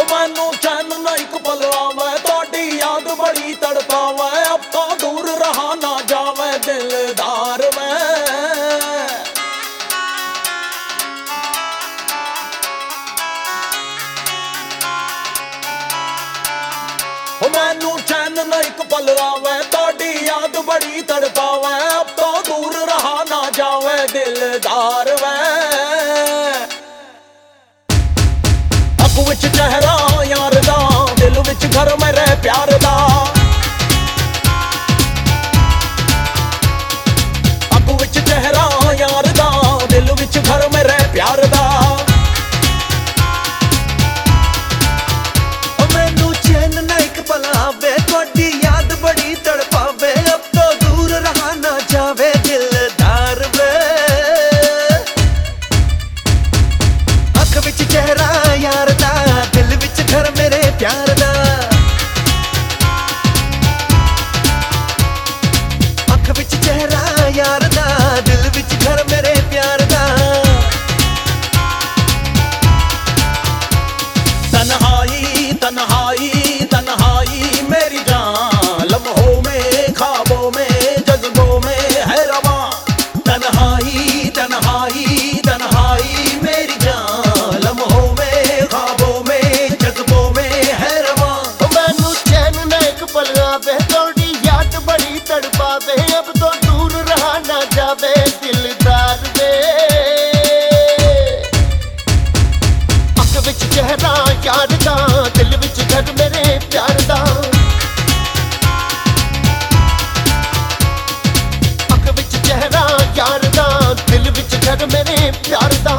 मैनू चैन नहीं पल आवे, तोड़ी याद बड़ी तड़पावे, अब तो दूर रहा ना जावे दिलदार में। मैनू चैन नहीं पल आवे, तोड़ी याद बड़ी तड़पावे, अब तो दूर रहा ना जावे दिलदार में। अख विच चेहरा यार दा, दिल विच घर मेरे प्यार दा। अख विच चेहरा यार दा, दिल विच घर मेरे प्यार दा। मैनू चैन ना एक पल आवे, तुहाडी याद बड़ी तड़पावे, अब तो दूर रहा ना जावे दिलदार वे। अख विच चेहरा यार दा, दिल विच घर मेरे प्यार दा। अख विच चेहरा यार दा, दिल विच घर मेरे प्यार दा। तन्हाई तन्हाई तन्हाई मेरी जान, लम्हों में ख्वाबों में जज्बों में है रवा। तन्हाई तन्हाई तन्हाई मेरी जान, लम्हों में ख्वाबों में जज्बों में है रवा। मैनू चैन ना एक पल आवे, थोड़ी याद बड़ी तड़पावे, अब तो दूर रहा ना जावे दिलदार वे। अख विच चेहरा यार दा, दिल विच घर मेरे प्यार दा। अख विच चेहरा यार दा, दिल विच घर मेरे प्यार दा।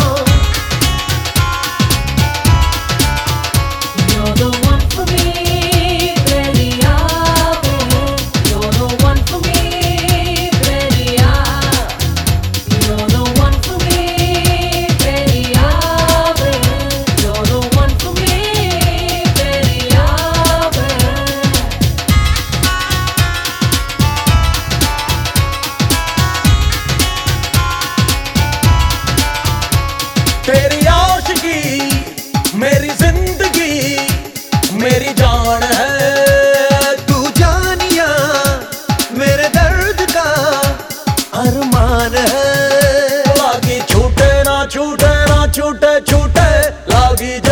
You're the one for me, Belia. You're the one for me, Belia. You're the one for me, Belia. You're the one for me, Belia. तेरी आशिकी मेरी जिंदगी मेरी जान है। तू जानिया मेरे दर्द का अरमान है। लागी छूटे ना छूटे ना छूटे छूटे, लागी